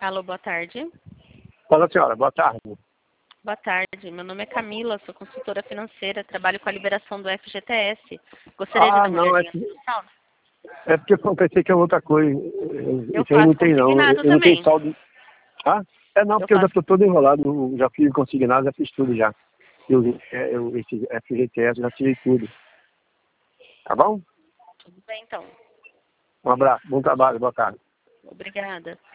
Alô, boa tarde. Fala, senhora, boa tarde. Boa tarde, meu nome é Camila, sou consultora financeira, trabalho com a liberação do FGTS. Gostaria de dar uma Não, olhadinha no saldo? é porque eu pensei que é outra coisa. Eu Isso aí faço não tem, não. consignado Eu não tenho também. saldo. Ah? Não, Eu porque eu já faço. estou todo enrolado. Já fiz consignado, já fiz tudo já. Esse FGTS, já tirei tudo. Tá bom? Tudo bem, então. Um abraço, bom trabalho, boa tarde. Obrigada.